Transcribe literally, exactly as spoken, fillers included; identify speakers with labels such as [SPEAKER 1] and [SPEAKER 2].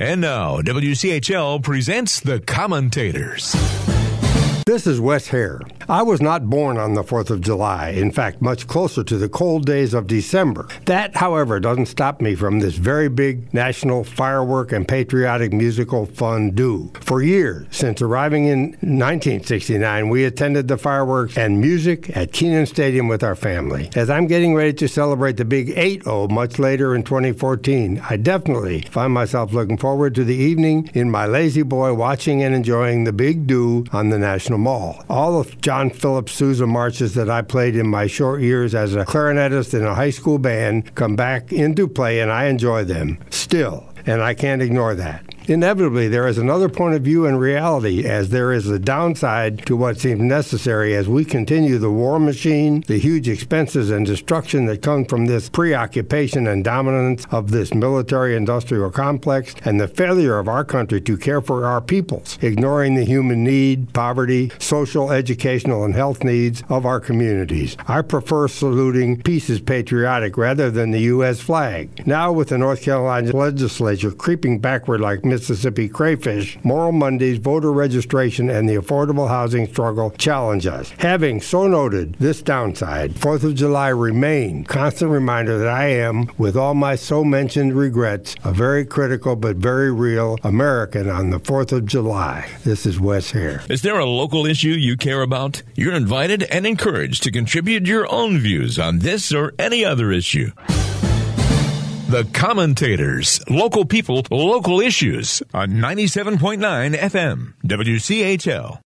[SPEAKER 1] And now, W C H L presents The Commentators.
[SPEAKER 2] This is Wes Hare. I was not born on the fourth of July, in fact, much closer to the cold days of December. That, however, doesn't stop me from this very big national firework and patriotic musical fondue. For years, since arriving in nineteen sixty-nine, we attended the fireworks and music at Kenan Stadium with our family. As I'm getting ready to celebrate the big eight oh much later in twenty fourteen, I definitely find myself looking forward to the evening in my lazy boy watching and enjoying the big do on the National Mall. All of John Philip Sousa marches that I played in my short years as a clarinetist in a high school band come back into play, and I enjoy them still, and I can't ignore that. Inevitably, there is another point of view in reality, as there is a downside to what seems necessary as we continue the war machine, the huge expenses and destruction that come from this preoccupation and dominance of this military-industrial complex, and the failure of our country to care for our peoples, ignoring the human need, poverty, social, educational, and health needs of our communities. I prefer saluting peace as patriotic rather than the U S flag. Now, with the North Carolina legislature creeping backward like Mississippi crayfish, Moral Mondays, voter registration, and the affordable housing struggle challenge us. Having so noted this downside, fourth of July remain constant reminder that I am, with all my so-mentioned regrets, a very critical but very real American on the fourth of July. This is Wes Hare.
[SPEAKER 1] Is there a local issue you care about? You're invited and encouraged to contribute your own views on this or any other issue. The Commentators, local people, local issues on ninety-seven point nine F M, W C H L.